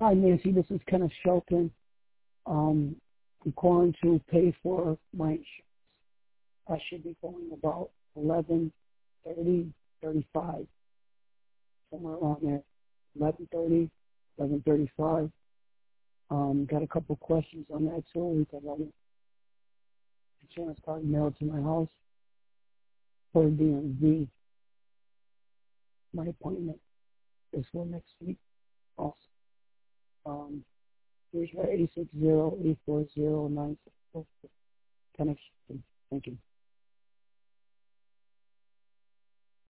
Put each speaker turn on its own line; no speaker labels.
Hi, Nancy. This is Kenneth Shelton. I'm calling to pay for my insurance. I should be going about 11:30, 35, somewhere around there. 11:30, 11:35. Got a couple questions on that too. We got an insurance card mailed to my house for DMV. My appointment is for next week. Also, here's my 860-840-964. Connection. Thank you.